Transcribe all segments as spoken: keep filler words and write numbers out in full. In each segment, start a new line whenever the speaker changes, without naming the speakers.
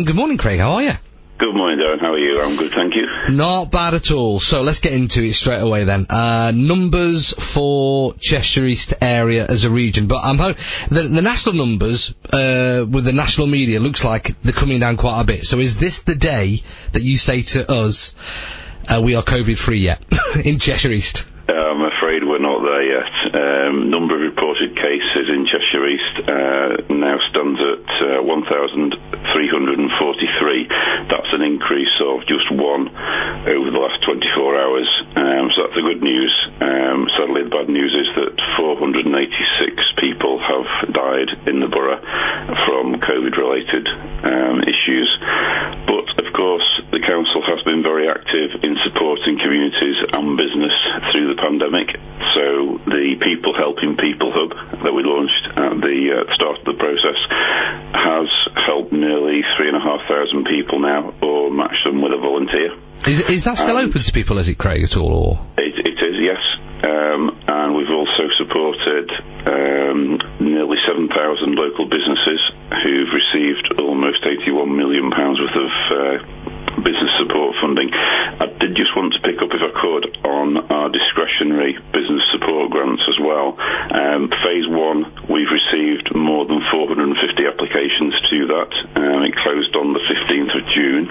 Good morning, Craig. How are you?
Good morning, Darren. How are you? I'm good, thank you.
Not bad at all. So let's get into it straight away then. Uh, numbers for Cheshire East area as a region, but I'm ho- the, the national numbers uh, with the national media looks like they're coming down quite a bit. So is this the day that you say to us, uh, we are COVID free yet in Cheshire East?
Uh, I'm afraid we're not there yet. Um, number of reported cases in Cheshire East uh, now stands at uh, one thousand three hundred forty-three. That's an increase of just one over the last twenty-four hours. Um, so that's the good news. Um, sadly, the bad news is that four hundred eighty-six people have died in the borough from COVID-related um, issues. But, of course, the council has been very active in supporting communities and business through the pandemic. So the People Helping People Hub that we launched at the uh, start of the process has helped nearly three and a half thousand people now, or matched them with a volunteer.
Is, is that still um, open to people, is it, Craig, at all? Or?
It, it is, yes. Um, and we've also supported um, nearly seven thousand local businesses who've received almost eighty-one million pounds worth of uh, business support funding. I did just want to pick up, if I could, on our discretionary business support grants as well. Um, phase one, we've received more than four hundred fifty applications to that. Um, it closed on the fifteenth of June.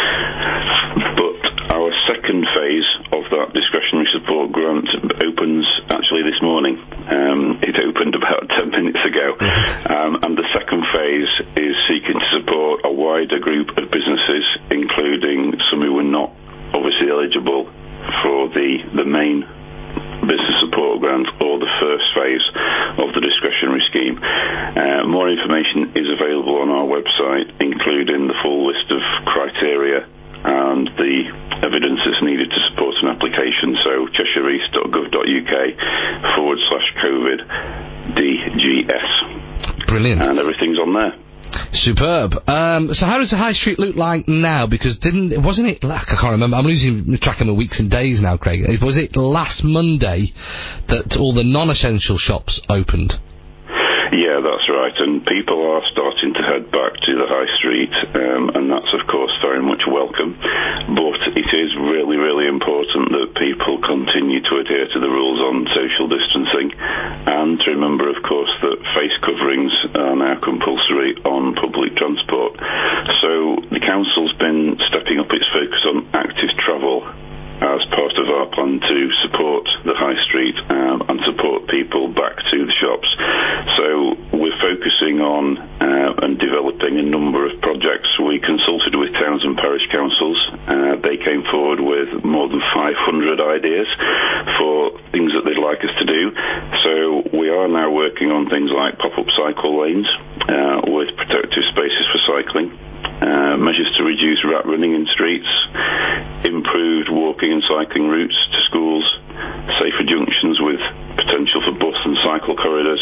But our second phase of that discretionary support grant opens actually this morning. Um, it opened about ten minutes ago. Um, and the second phase is seeking to support a wider group of businesses, including some who were not obviously eligible for the, the main business support grant or the first phase of the discretionary scheme. Uh, more information is available on our website, including the full list of criteria and the evidence that's needed to support an application. So cheshireeast.gov.uk forward slash COVID DGS.
Brilliant.
And everything's on there.
Superb. Um, so how does the high street look like now? Because didn't, wasn't it, like, I can't remember, I'm losing track of my weeks and days now, Craig. Was it last Monday that all the non-essential shops opened?
Yeah, that's right, and people are starting to head back to the high street, um, and that's of course very much welcome, but it is really, really important that people continue to adhere to the rules on social distancing, and to remember, of course, that face coverings are now compulsory on public transport. So the council's been stepping up its focus on active travel as part of our plan to support the high street um, and support people back to the shops. So we're focusing on uh, and developing a number of projects. We consulted with towns and parish councils. Uh, they came forward with more than five hundred ideas for things that they'd like us to do. So we are now working on things like pop-up cycle lanes uh, with protective spaces for cycling. Uh, measures to reduce rat running in streets, improved walking and cycling routes to schools, safer junctions with potential for bus and cycle corridors,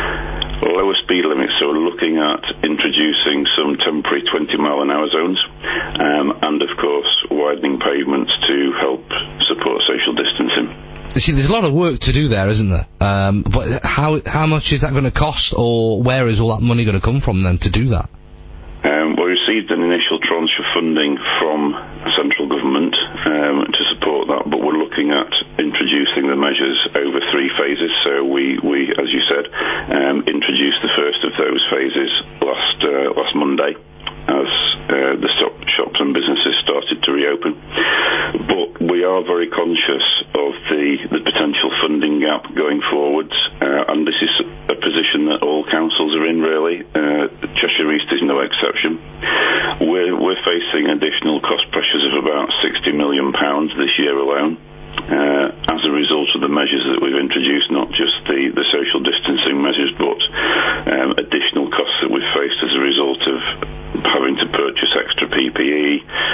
lower speed limits, so we're looking at introducing some temporary twenty mile an hour zones, um, and of course widening pavements to help support social distancing.
You see, there's a lot of work to do there, isn't there? Um, but how how much is that going to cost, or where is all that money going to come from then to do that?
Um, we received an initial tranche of funding from central government um, to support that, but we're looking at introducing the measures over three phases. So we, we as you said, um, introduced the first of those phases last uh, last Monday as uh, the stop, shops and businesses started to reopen. But we are very conscious of the, the potential funding gap going forwards, uh, and this is a position that all councils are in, really. Uh, Cheshire East is no exception. We're, we're facing additional cost pressures of about sixty million pounds this year alone. Uh, as a result of the measures that we've introduced, not just the, the social distancing measures, but um, additional costs that we've faced as a result of having to purchase extra P P E,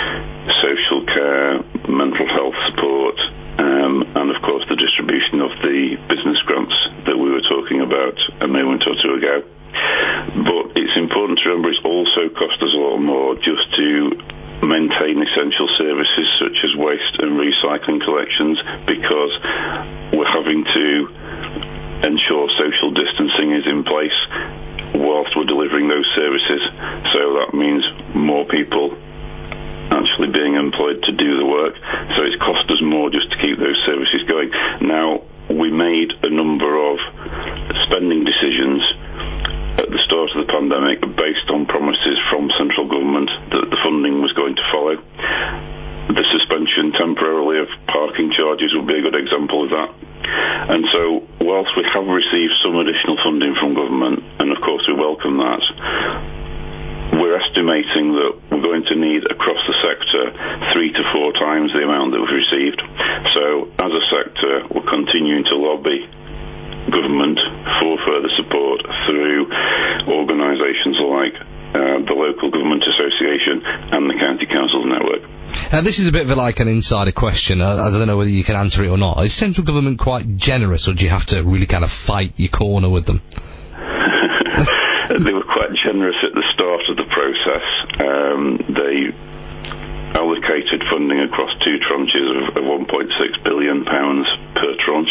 social care, mental health support, um, and of course the distribution of the business grants that we were talking about a moment or two ago. But it's important to remember it's also cost us a lot more just to maintain essential services such as waste and recycling collections, because we're having to ensure social distancing is in place whilst we're delivering those services. So that means more people actually being employed to do the work. So it's cost us more just to keep those services going. Now, we made a number of spending decisions at the start of the pandemic based on promises from central government that the funding was going to follow. The suspension temporarily of parking charges would be a good example of that. And so, whilst we have received some additional funding from government, and of course we welcome that, we're estimating that we're going to need across the sector three to four times the amount that we've received. So, as a sector, we're continuing to lobby government for further support through organisations like uh, the Local Government Association and the County Councils Network.
Uh, this is a bit of a, like an insider question. Uh, I don't know whether you can answer it or not. Is central government quite generous, or do you have to really kind of fight your corner with them?
They were quite generous at the start of the process. Um, they allocated funding across two tranches of, of one point six billion pounds per tranche.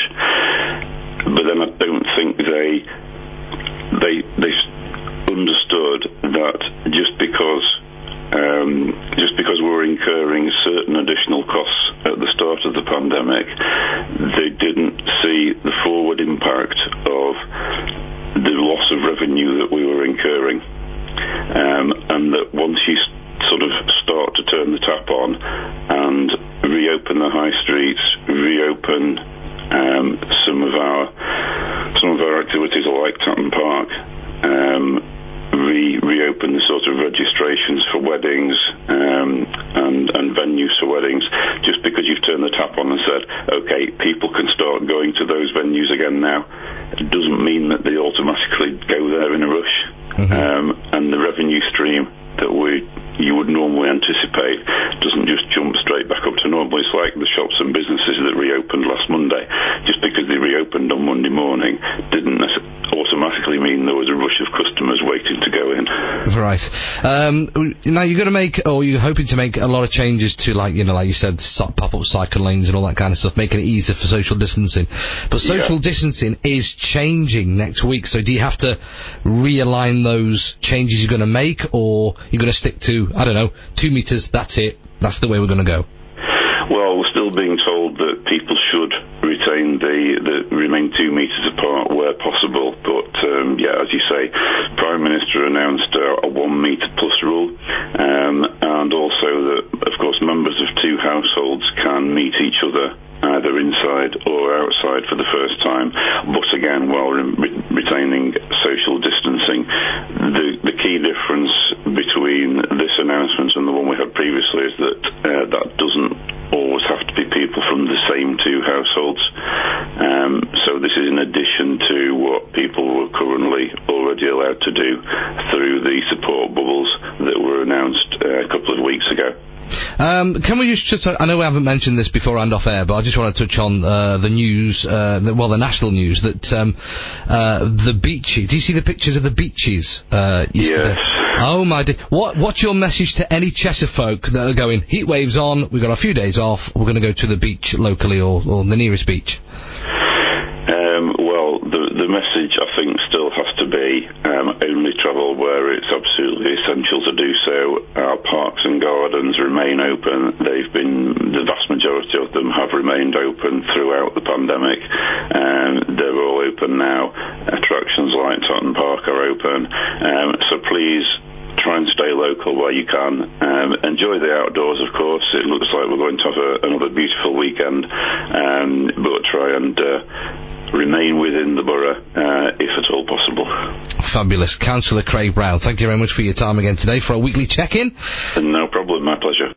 But then I don't think they they they understood that just because um, just because we were incurring certain additional costs at the start of the pandemic, they didn't see the forward impact of the loss of revenue that we were incurring, um, and that once you sort of start to turn the tap on and reopen the high streets, reopen um, some of our some of our activities like Tatton Park, um, re reopen the sort of registrations for weddings um, and and venues for weddings. Just because you've turned the tap on and said, okay, people can start going to those venues again now, it doesn't mean that they automatically go there in a rush. Mm-hmm. Um, and the revenue stream that we you would normally anticipate doesn't just jump straight back up to normal. It's like the shops and businesses that reopened last Monday. Just because they reopened on Monday morning didn't automatically mean there was a rush of customers waiting to go in.
Right. Um, now you're going to make, or you're hoping to make a lot of changes to, like, you know, like you said, pop-up cycle lanes and all that kind of stuff, making it easier for social distancing. But social yeah. distancing is changing next week, so do you have to realign those changes you're going to make, or you're going to stick to, I don't know, two metres, that's it, that's the way we're going to go?
Well, we're still being told that people should retain the, the remain two metres apart where possible, but um, yeah, as you say, Prime Minister announced a, a one metre plus rule, um, and also that, of course, members of two households can meet each other either inside or outside for the first time, but again, while re- retaining social distancing. The, the key difference between this announcement and the one we had previously is that uh, that doesn't always have to be people from the same two households. Um, so this is in addition to what people were currently already allowed to do through the support bubbles that were announced uh, a couple of weeks ago.
Um, can we just, just, I know we haven't mentioned this before and off air, but I just want to touch on uh, the news, uh, the, well, the national news, that um, uh, the beaches, do you see the pictures of the beaches uh, yesterday?
Yes.
Oh my dear. What, what's your message to any Cheshire folk that are going, heat waves on, we've got a few days off, we're going to go to the beach locally or, or the nearest beach?
Um, well, the, the message, I think, still has to be um, only travel where it's absolutely essential to do so. Our parks and gardens remain open. They've been, the vast majority of them have remained open throughout the pandemic. Um, they're all open now. Attractions like Tatton Park are open. Um, so please, try and stay local where you can. Um, enjoy the outdoors, of course. It looks like we're going to have a, another beautiful weekend, um, but try and uh, remain within the borough, uh, if at all possible.
Fabulous. Councillor Craig Brown, thank you very much for your time again today for our weekly check-in.
No problem, my pleasure.